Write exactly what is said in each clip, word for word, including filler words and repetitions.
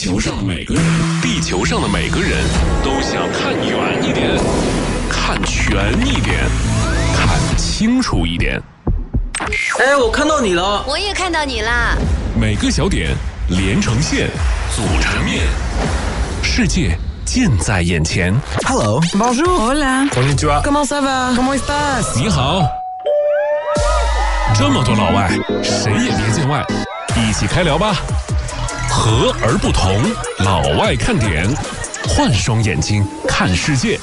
球上的每个人，地球上的每个人都想看远一点，看全一点，看清楚一点。 哎，我看到你了。 我也看到你啦。 每个小点连成线，组成面，世界近在眼前。 Hello, bonjour, hola, konnichiwa, comment ça va, comment estás？ 你好。这么多老外，谁也别见外，一起开聊吧。和而不同，老外看点，换双眼睛看世界。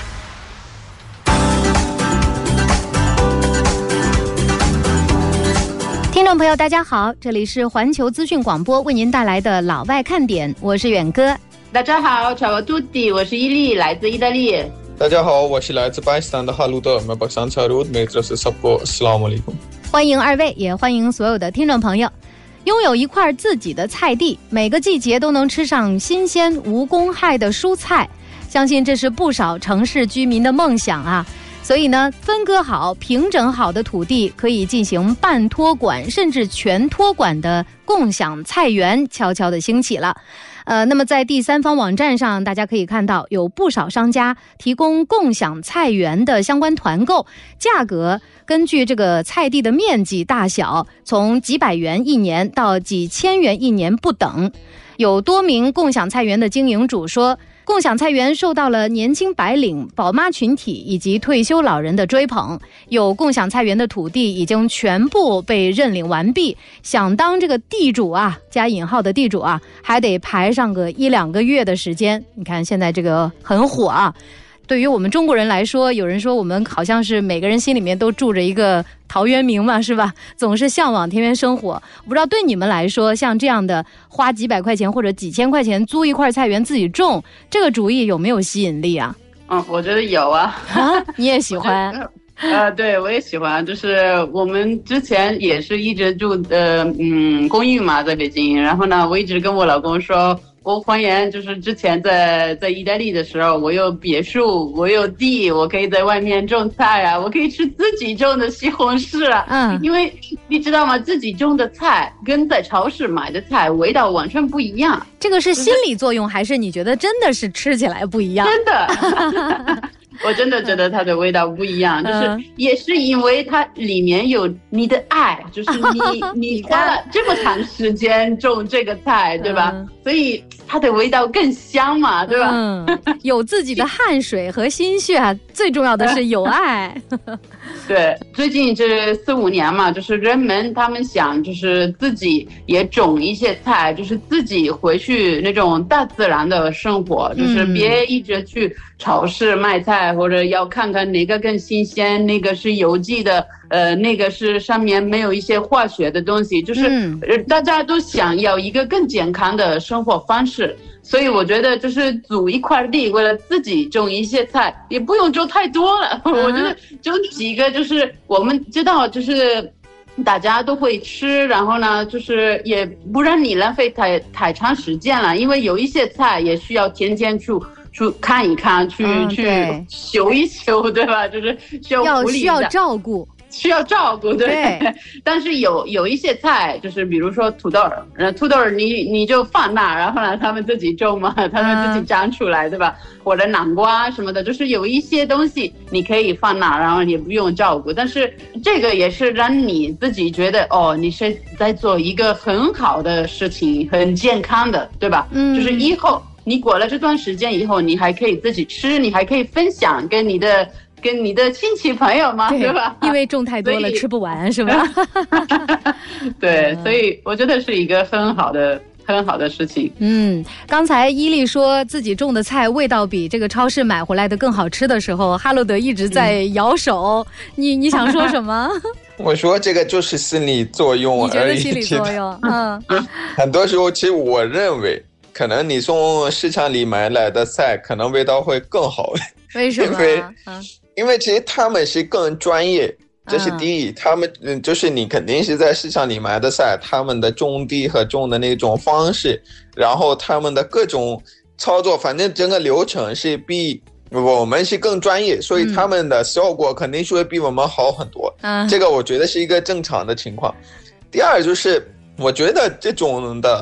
听众朋友大家好，这里是环球资讯广播为您带来的老外看点，我是远哥。 大家好，ciao a tutti， 我是伊利，来自意大利。 大家好，我是来自巴基斯坦的哈鲁德，मैं पाकिस्तान से हूँ, मेरी तरफ से सबको अस्सलाम वालेकुम。 欢迎二位，也欢迎所有的听众朋友。拥有一块自己的菜地，每个季节都能吃上新鲜无公害的蔬菜，相信这是不少城市居民的梦想啊。所以呢，分割好、平整好的土地可以进行半托管甚至全托管的共享菜园悄悄地兴起了。呃，那么在第三方网站上，大家可以看到有不少商家提供共享菜园的相关团购，价格根据这个菜地的面积大小，从几百元一年到几千元一年不等。有多名共享菜园的经营主说，共享菜园受到了年轻白领、宝妈群体以及退休老人的追捧，有共享菜园的土地已经全部被认领完毕，想当这个地主啊，加引号的地主啊，还得排上个一两个月的时间。你看现在这个很火啊。对于我们中国人来说，有人说我们好像是每个人心里面都住着一个陶渊明嘛，是吧？总是向往田园生活。我不知道对你们来说，像这样的花几百块钱或者几千块钱租一块菜园自己种，这个主意有没有吸引力啊？ 嗯，我觉得有啊。 啊，你也喜欢？ 呃，对，我也喜欢。就是我们之前也是一直住的，嗯，公寓嘛，在北京。然后呢，我一直跟我老公说，我还原就是之前在在意大利的时候，我有别墅，我有地，我可以在外面种菜啊，我可以吃自己种的西红柿啊。嗯，因为你知道吗？自己种的菜跟在超市买的菜味道完全不一样。 这个是心理作用，还是你觉得真的是吃起来不一样？ 真的。我真的觉得它的味道不一样，就是也是因为它里面有你的爱，就是你你花了这么长时间种这个菜，对吧？嗯、所以它的味道更香嘛，对吧？ 嗯，有自己的汗水和心血，最重要的是有爱。 对，最近这四五年嘛，就是人们他们想就是自己也种一些菜，就是自己回去那种大自然的生活，就是别一直去超市卖菜，或者要看看哪个更新鲜，那个是有机的，呃，那个是上面没有一些化学的东西，就是大家都想要一个更健康的生活方式。所以我觉得就是租一块地，为了自己种一些菜，也不用种太多了。嗯、我觉得种几个，就是我们知道，就是大家都会吃，然后呢，就是也不让你浪费太太长时间了，因为有一些菜也需要天天去去看一看，去、嗯、去修一修，对吧？就是需要要需要照顾。 需要照顾， 对, 对但是有有一些菜，就是比如说土豆儿，呃，土豆儿你你就放那，然后呢，他们自己种嘛，他们自己长出来，嗯、对吧？或者南瓜什么的，就是有一些东西你可以放那，然后也不用照顾。但是这个也是让你自己觉得，哦，你是在做一个很好的事情，很健康的，对吧？嗯，就是以后你过了这段时间以后，你还可以自己吃，你还可以分享跟你的。跟你的亲戚朋友嘛， 对, 对吧？ 因为种太多了吃不完，是吧？ 对，所以我觉得是一个很好的很好的事情。 嗯，刚才伊利说自己种的菜味道比这个超市买回来的更好吃的时候，哈罗德一直在摇手。嗯、你你想说什么？ 我说这个就是心理作用而已。 你觉得心理作用？嗯， 很多时候其实我认为，可能你从市场里买来的菜，可能味道会更好。 为什么？ 因为、嗯因为其实他们是更专业，这是第一。嗯、他们就是你肯定是在市场里买的菜，他们的种地和种的那种方式，然后他们的各种操作，反正整个流程是比我们是更专业，所以他们的效果肯定是会比我们好很多。嗯，这个我觉得是一个正常的情况。第二就是，我觉得这种的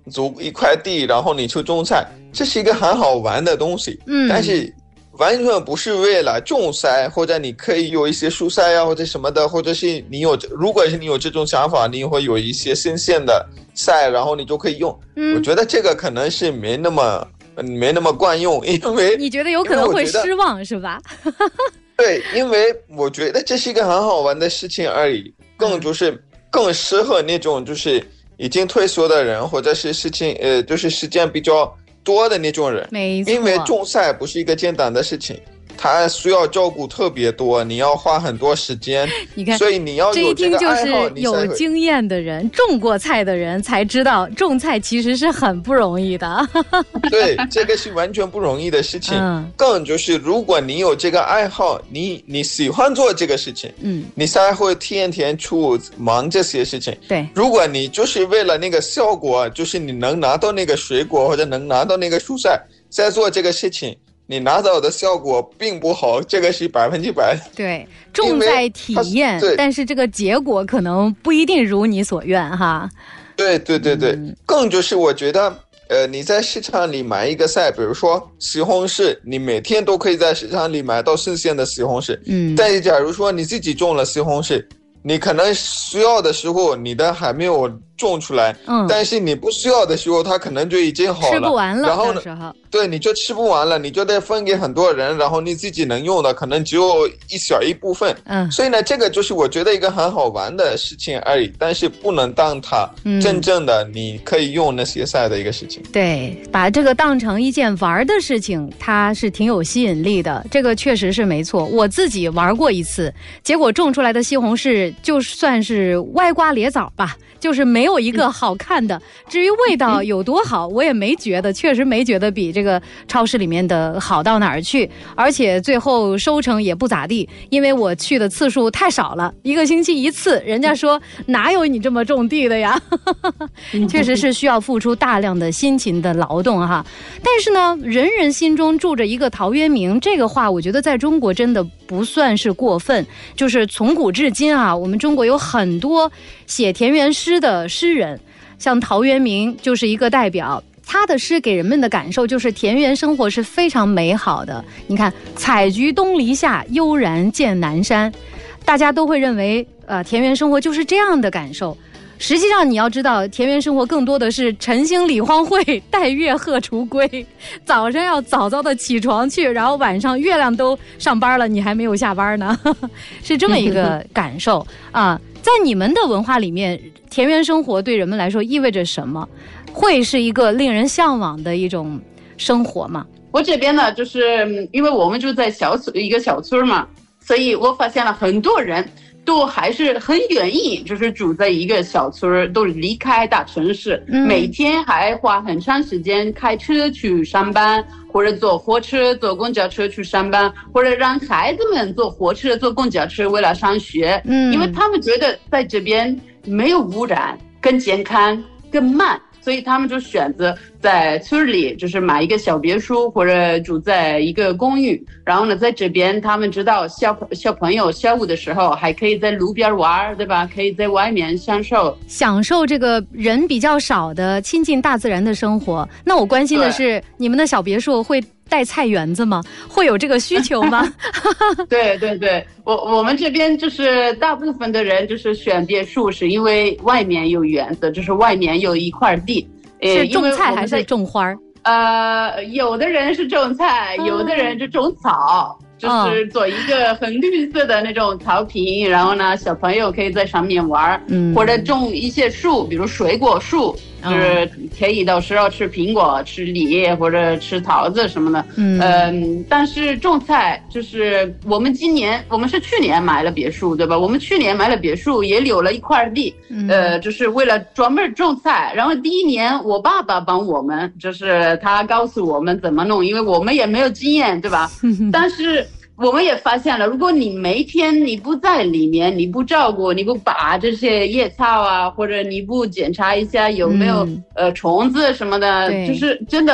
租一块地，然后你去种菜，这是一个很好玩的东西。嗯，但是完全不是为了种菜，或者你可以有一些蔬菜啊，或者什么的，或者是你有，如果是你有这种想法，你会有一些新鲜的菜，然后你就可以用。嗯，我觉得这个可能是没那么没那么惯用，因为你觉得有可能会失望是吧？ 对，因为我觉得这是一个很好玩的事情而已，更就是更适合那种就是已经退休的人，或者是事情呃就是时间比较多的那种人。 没错， 因为种菜不是一个简单的事情，它需要照顾特别多，你要花很多时间。 你看， 所以你要有这个爱好， 这一听就是有经验的人，种过菜的人才知道，种菜其实是很不容易的。 对，这个是完全不容易的事情。嗯，更就是如果你有这个爱好，你你喜欢做这个事情，嗯，你才会天天去忙这些事情。 对， 如果你就是为了那个效果，就是你能拿到那个水果或者能拿到那个蔬菜，在做这个事情。你拿到的效果并不好，这个是百分之百。 对，重在体验，但是这个结果可能不一定如你所愿哈。 对对对对，嗯、更就是我觉得，呃，你在市场里买一个菜，比如说西红柿，你每天都可以在市场里买到新鲜的西红柿。嗯，但是假如说你自己种了西红柿，你可能需要的时候你的还没有种出来，嗯，但是你不需要的时候它可能就已经好了， 吃不完了， 然后呢，对，你就吃不完了，你就得分给很多人，然后你自己能用的可能只有一小一部分，嗯，所以呢，这个就是我觉得一个很好玩的事情而已，但是不能当它真正的你可以用那些菜的一个事情。 嗯、对，把这个当成一件玩的事情，它是挺有吸引力的，这个确实是没错。我自己玩过一次，结果种出来的西红柿就算是歪瓜裂枣吧。就是没有一个好看的，至于味道有多好，我也没觉得，确实没觉得比这个超市里面的好到哪儿去，而且最后收成也不咋地，因为我去的次数太少了，一个星期一次，人家说哪有你这么种地的呀？确实是需要付出大量的辛勤的劳动哈。但是呢，人人心中住着一个陶渊明，这个话我觉得在中国真的不算是过分，就是从古至今啊，我们中国有很多写田园诗诗的诗人，像陶渊明就是一个代表，他的诗给人们的感受就是田园生活是非常美好的。你看，采菊东篱下，悠然见南山，大家都会认为呃，田园生活就是这样的感受。实际上你要知道，田园生活更多的是晨兴理荒秽，待月荷锄归，早上要早早的起床去，然后晚上月亮都上班了，你还没有下班呢，是这么一个感受啊。在你们的文化里面，田园生活对人们来说意味着什么？会是一个令人向往的一种生活吗？ 我这边呢，就是因为我们住在小一个小村嘛，所以我发现了很多人都还是很愿意，就是住在一个小村，都离开大城市，嗯、每天还花很长时间开车去上班，或者坐火车、坐公交车去上班，或者让孩子们坐火车、坐公交车为了上学，嗯，因为他们觉得在这边没有污染，更健康、更慢。所以他们就选择在村里，就是买一个小别墅，或者住在一个公寓。然后呢，在这边他们知道小小朋友下午的时候还可以在路边玩，对吧？可以在外面享受享受这个人比较少的亲近大自然的生活。那我关心的是，你们的小别墅会带菜园子吗？会有这个需求吗？ 对对对，我我们这边就是大部分的人就是选别墅，是因为外面有园子，就是外面有一块地。 是种菜还是种花？ 呃，有的人是种菜，嗯、有的人是种草。就是做一个很绿色的那种草坪，然后呢，小朋友可以在上面玩，嗯，或者种一些树，比如水果树，就是可以到时候吃苹果、吃梨或者吃桃子什么的，嗯、呃，但是种菜就是我们今年，我们是去年买了别墅，对吧？我们去年买了别墅，也留了一块地，嗯、呃，就是为了专门种菜。然后第一年我爸爸帮我们，就是他告诉我们怎么弄，因为我们也没有经验，对吧？但是我们也发现了，如果你每天你不在里面，你不照顾，你不拔这些叶草啊，或者你不检查一下有没有、嗯、呃虫子什么的，就是真的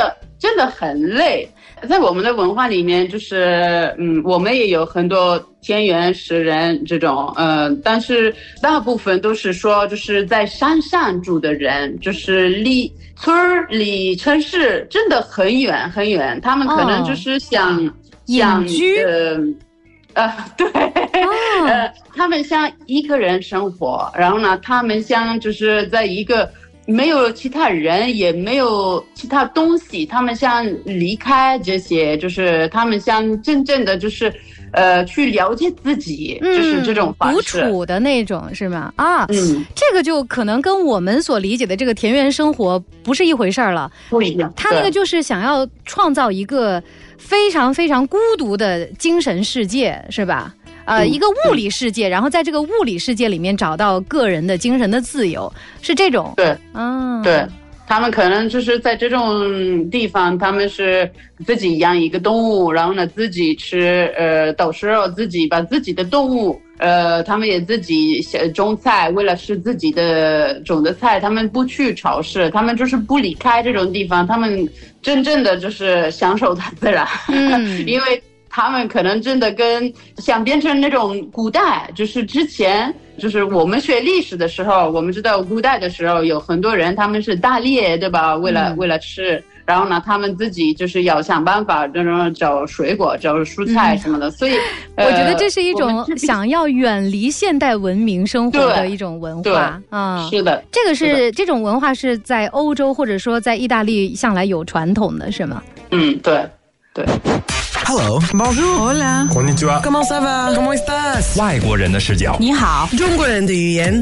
真的很累。在我们的文化里面，就是嗯，我们也有很多田园诗人这种，呃，但是大部分都是说，就是在山上住的人，就是离村儿离城市真的很远很远，他们可能就是想、哦、想隐居， 呃，呃，对，哦、呃，他们想一个人生活，然后呢，他们想就是在一个。没有其他人，也没有其他东西，他们想离开这些，就是他们想真正的就是呃去了解自己，嗯、就是这种方式， 独处的那种是吗？啊， 嗯， 这个就可能跟我们所理解的这个田园生活不是一回事儿了， 不一样。 他那个就是想要创造一个非常非常孤独的精神世界，是吧？呃、嗯，一个物理世界，然后在这个物理世界里面找到个人的精神的自由，是这种。 对， 嗯、啊， 对，他们可能就是在这种地方，他们是自己养一个动物，然后呢自己吃，呃，到时候自己把自己的动物，呃，他们也自己种菜，为了吃自己的种的菜，他们不去超市，他们就是不离开这种地方，他们真正的就是享受大自然，嗯、因为。他们可能真的跟想变成那种古代，就是之前就是我们学历史的时候，我们知道古代的时候有很多人他们是打猎，对吧？为了、嗯、为了吃，然后呢，他们自己就是要想办法这种找水果、找蔬菜什么的。嗯、所以、 呃、我觉得这是一种想要远离现代文明生活的一种文化啊、嗯。 是的， 这个是这种文化是在欧洲或者说在意大利向来有传统的，是吗？ 嗯，对，对。 Hello, bonjour, hola, konnichiwa, comment ça va, comment estás？ 外国人的视角， 你好，中国人的语言。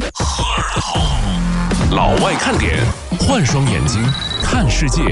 老外看点，换双眼睛看世界。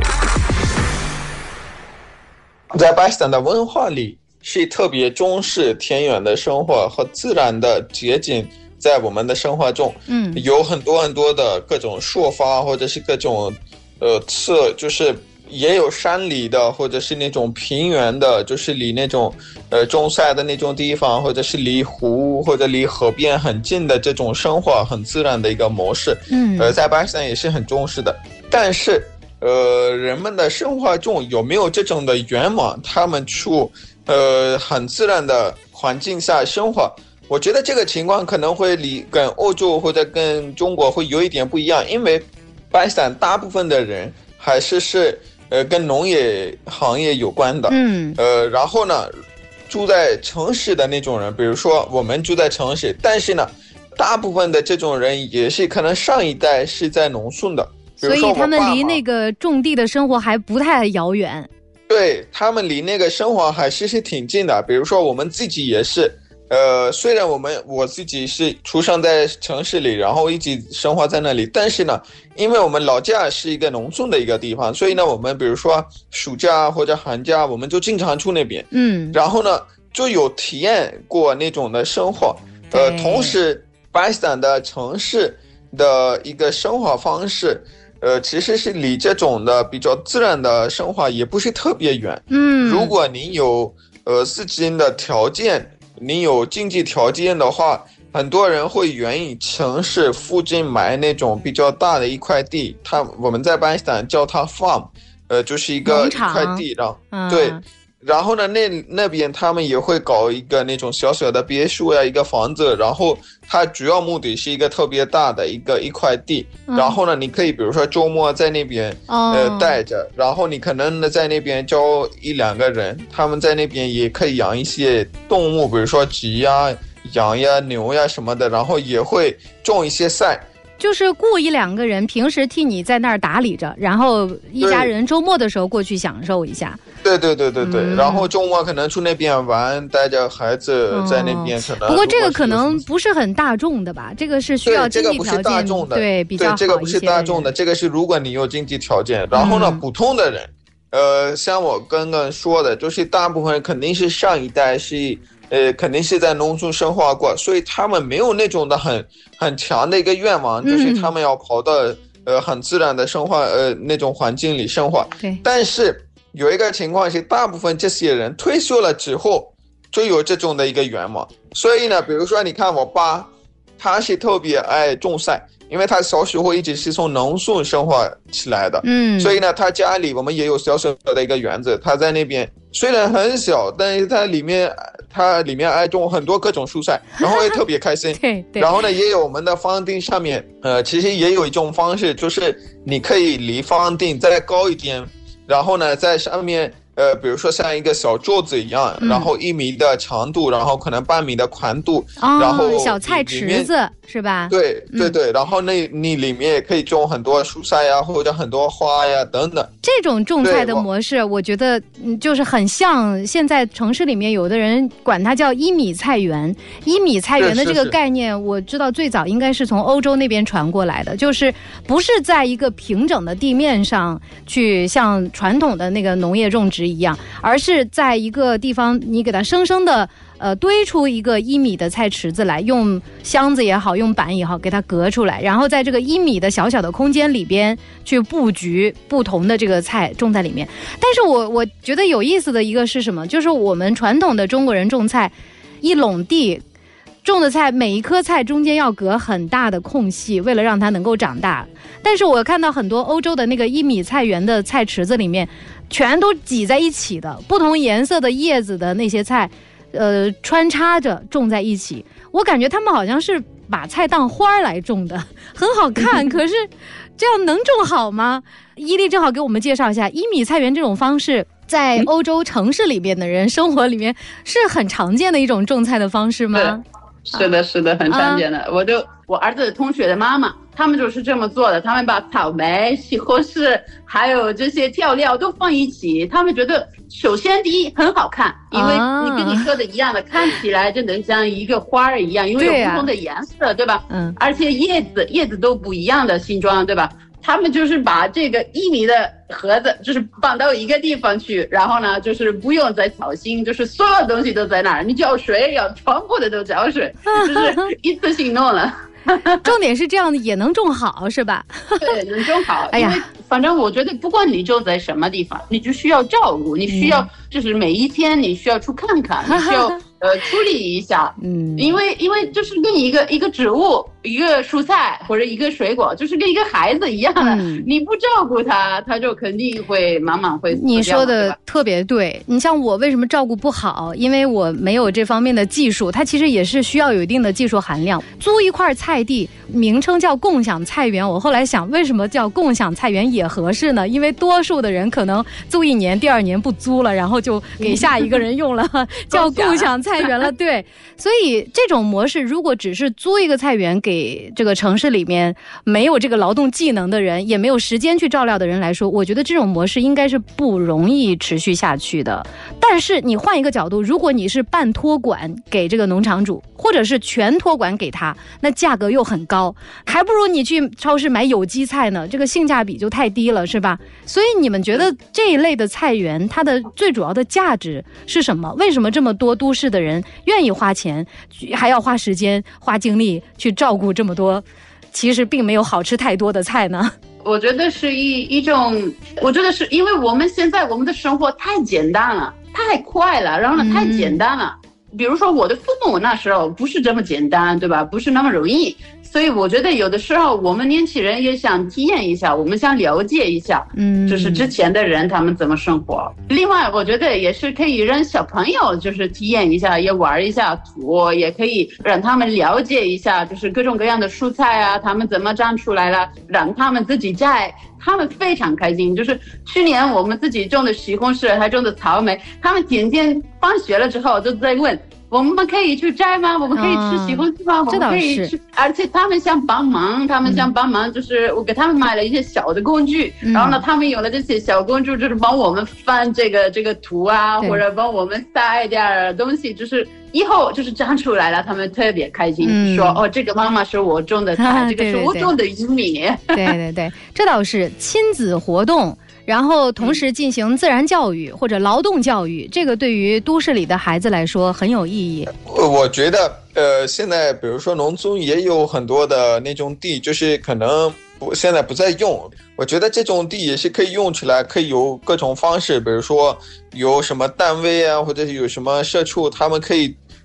在巴基斯坦的文化里，是特别重视田园的生活和自然的接近。在我们的生活中，嗯，有很多很多的各种说法，或者是各种呃词，就是。也有山里的，或者是那种平原的，就是离那种呃种菜的那种地方，或者是离湖或者离河边很近的这种生活，很自然的一个模式。嗯，呃，在巴基斯坦也是很重视的。但是，呃，人们的生活中有没有这种的愿望，他们去呃很自然的环境下生活？我觉得这个情况可能会离跟欧洲或者跟中国会有一点不一样，因为巴基斯坦大部分的人还是是。呃，跟农业行业有关的，嗯，呃，然后呢，住在城市的那种人，比如说我们住在城市，但是呢，大部分的这种人也是可能上一代是在农村的，比如说所以他们离那个种地的生活还不太遥远。 对，他们离那个生活还是是挺近的，比如说我们自己也是。呃，虽然我们我自己是出生在城市里，然后一直生活在那里，但是呢，因为我们老家是一个农村的一个地方，所以呢，我们比如说暑假或者寒假，我们就经常去那边，嗯，然后呢，就有体验过那种的生活。呃，同时，巴基斯坦的城市的一个生活方式，呃，其实是离这种的比较自然的生活也不是特别远。嗯，如果你有呃自己的条件。你有经济条件的话，很多人会愿意城市附近买那种比较大的一块地，它我们在巴基斯坦叫它 farm， 呃，就是一个一块地，然后、嗯、对，然后呢，那那边他们也会搞一个那种小小的别墅呀，一个房子，然后它主要目的是一个特别大的一个一块地，嗯、然后呢，你可以比如说周末在那边、哦、呃待着，然后你可能呢在那边招一两个人，他们在那边也可以养一些动物，比如说鸡呀、羊呀、牛呀什么的，然后也会种一些菜。 就是雇一两个人平时替你在那儿打理着，然后一家人周末的时候过去享受一下。 对对对对对、嗯、然后周末可能去那边玩，带着孩子在那边可能、 哦、不过这个可能不是很大众的吧，这个是需要经济条件， 对，这个不是大众的， 对，比较好一些。 对，这个不是大众的，这个是如果你有经济条件，然后呢、嗯、普通的人呃，像我刚刚说的，就是大部分人肯定是上一代是呃，肯定是在农村生活过，所以他们没有那种的很很强的一个愿望，就是他们要跑到、嗯、呃很自然的生活呃那种环境里生活。 对。 但是有一个情况是，大部分这些人退休了之后就有这种的一个愿望。所以呢，比如说你看我爸，他是特别爱种菜， 因为他小时候一直是从农村生活起来的，嗯，所以呢，他家里我们也有小小的一个园子，他在那边虽然很小，但是它里面它里面爱种很多各种蔬菜，然后也特别开心。 对对。 然后呢，也有我们的房顶上面，呃，其实也有一种方式，就是你可以离房顶再高一点，然后呢，在上面。呃，比如说像一个小桌子一样，嗯、然后一米的长度，然后可能半米的宽度， 哦、 然后小菜池子是吧？ 对对对，嗯、然后那你里面也可以种很多蔬菜呀，或者很多花呀等等。 这种种菜的模式，我, 我觉得就是很像现在城市里面有的人管它叫一米菜园。一米菜园的这个概念，是是是我知道最早应该是从欧洲那边传过来的，就是不是在一个平整的地面上去像传统的那个农业种植一样，而是在一个地方你给它生生的呃堆出一个一米的菜池子来，用箱子也好，用板也好给它隔出来，然后在这个一米的小小的空间里边去布局不同的这个菜种在里面。但是我我觉得有意思的一个是什么，就是我们传统的中国人种菜，一垄地种的菜，每一颗菜中间要隔很大的空隙，为了让它能够长大。但是我看到很多欧洲的那个一米菜园的菜池子里面全都挤在一起的，不同颜色的叶子的那些菜呃，穿插着种在一起。我感觉他们好像是把菜当花来种的，很好看可是这样能种好吗？伊利正好给我们介绍一下一米菜园这种方式在欧洲城市里面的人生活里面是很常见的一种种菜的方式吗？ 是的是的，很常见的、啊、我就我儿子同学的妈妈他们就是这么做的，他们把草莓、西红柿还有这些调料都放一起，他们觉得首先第一很好看，因为你跟你说的一样的、啊、看起来真的像一个花一样，因为有不同的颜色 对,、啊、对吧，嗯，而且叶子叶子都不一样的形状对吧，他们就是把这个一米的盒子就是放到一个地方去，然后呢就是不用再操心，就是所有东西都在那儿，你浇水要全部的都浇水，就是一次性弄了重点是这样也能种好是吧？ 对，能种好。哎呀，因为反正我觉得不管你种在什么地方，你就需要照顾，你需要就是每一天你需要去看看，你需要呃处理一下，嗯，因为因为就是跟一个一个植物、一个蔬菜或者一个水果，就是跟一个孩子一样的，嗯、你不照顾它，它就肯定会慢慢会死掉。 你说的特别对，你像我为什么照顾不好？因为我没有这方面的技术，它其实也是需要有一定的技术含量。租一块菜地，名称叫共享菜园，我后来想，为什么叫共享菜园也合适呢？因为多数的人可能租一年，第二年不租了，然后就给下一个人用了，叫共享菜园了。对，所以这种模式，如果只是租一个菜园给这个城市里面没有这个劳动技能的人，也没有时间去照料的人来说，我觉得这种模式应该是不容易持续下去的。但是你换一个角度，如果你是半托管给这个农场主，或者是全托管给他，那价格又很高，还不如你去超市买有机菜呢，这个性价比就太低了，是吧？所以你们觉得这一类的菜园它的最主要的价值是什么？为什么这么多都市的人愿意花钱，还要花时间花精力去照顾这么多其实并没有好吃太多的菜呢？ 我觉得是一一种，我觉得是因为我们现在我们的生活太简单了，太快了，然后呢太简单了、嗯、比如说我的父母那时候不是这么简单，对吧？不是那么容易，所以我觉得有的时候我们年轻人也想体验一下，我们想了解一下，嗯，就是之前的人他们怎么生活。另外我觉得也是可以让小朋友就是体验一下，也玩一下土，也可以让他们了解一下就是各种各样的蔬菜啊，他们怎么长出来了，让他们自己摘，他们非常开心。就是去年我们自己种的西红柿还种的草莓，他们天天放学了之后就在问我们可以去摘吗？我们可以吃西红柿吗？我们可以吃，而且他们想帮忙，他们想帮忙，就是我给他们买了一些小的工具，嗯、然后呢，他们有了这些小工具，就是帮我们翻这个这个土啊，或者帮我们撒一点东西，就是以后就是长出来了，他们特别开心，嗯、说哦，这个妈妈是我种的菜，啊、这个是我种的玉米。 对对对，这倒是亲子活动。然后同时进行自然教育或者劳动教育，这个对于都市里的孩子来说很有意义。 我觉得呃，现在比如说农村也有很多的那种地，就是可能不现在不再用，我觉得这种地也是可以用起来，可以有各种方式，比如说有什么单位啊，或者有什么社畜，他们可以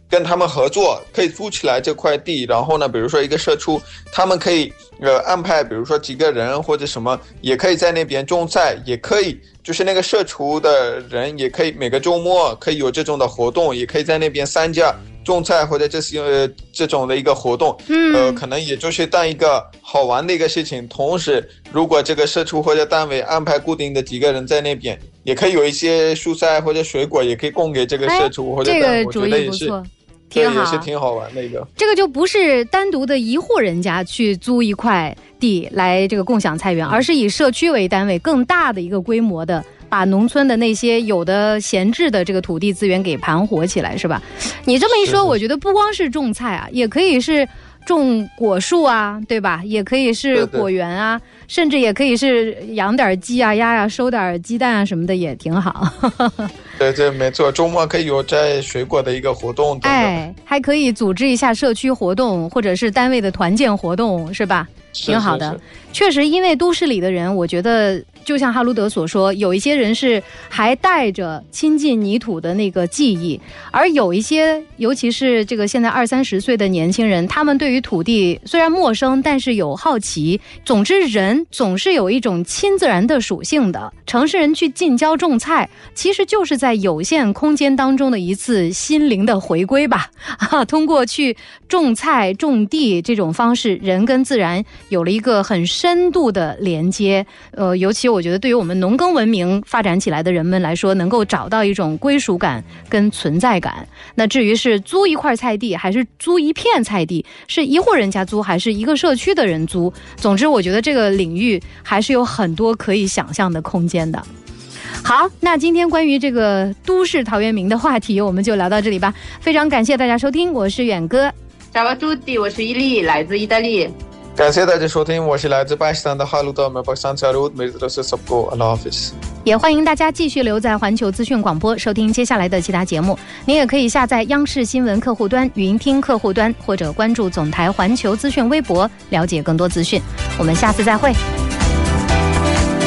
跟他们合作，可以租起来这块地，然后呢，比如说一个社畜，他们可以呃安排，比如说几个人或者什么，也可以在那边种菜，也可以就是那个社畜的人也可以每个周末可以有这种的活动，也可以在那边参加种菜或者这些、呃、这种的一个活动，嗯，呃，可能也就是当一个好玩的一个事情。同时，如果这个社畜或者单位安排固定的几个人在那边，也可以有一些蔬菜或者水果，也可以供给这个社畜或者单位， 这个主意不错。 挺好，也是挺好玩的一个。 这个就不是单独的一户人家去租一块地来这个共享菜园，而是以社区为单位，更大的一个规模的，把农村的那些有的闲置的这个土地资源给盘活起来，是吧？你这么一说，我觉得不光是种菜啊，也可以是种果树啊，对吧？也可以是果园啊，对对，甚至也可以是养点鸡啊、鸭呀、啊，收点鸡蛋啊什么的，也挺好。 对对，没错，周末可以有摘水果的一个活动等等， 哎，还可以组织一下社区活动，或者是单位的团建活动，是吧？挺好的。是是是，确实，因为都市里的人，我觉得就像哈卢德所说，有一些人是还带着亲近泥土的那个记忆，而有一些，尤其是这个现在二三十岁的年轻人，他们对于土地虽然陌生，但是有好奇。总之，人总是有一种亲自然的属性的。城市人去近郊种菜，其实就是在有限空间当中的一次心灵的回归吧。啊，通过去种菜、种地这种方式，人跟自然有了一个很深度的连接。呃，尤其我觉得对于我们农耕文明发展起来的人们来说，能够找到一种归属感跟存在感。那至于是租一块菜地还是租一片菜地，是一户人家租还是一个社区的人租，总之我觉得这个领域还是有很多可以想象的空间的。好，那今天关于这个都市陶渊明的话题我们就聊到这里吧，非常感谢大家收听，我是远哥。 Ciao a tutti， 我是伊利，来自意大利。 感谢大家收听，我是来自巴基斯坦的哈鲁德，मैं पाकिस्तान से आलूद मेरी तरफ से सबको अल्लाह हाफिज。 也欢迎大家继续留在环球资讯广播收听接下来的其他节目，您也可以下载央视新闻客户端、云听客户端，或者关注总台环球资讯微博了解更多资讯。我们下次再会。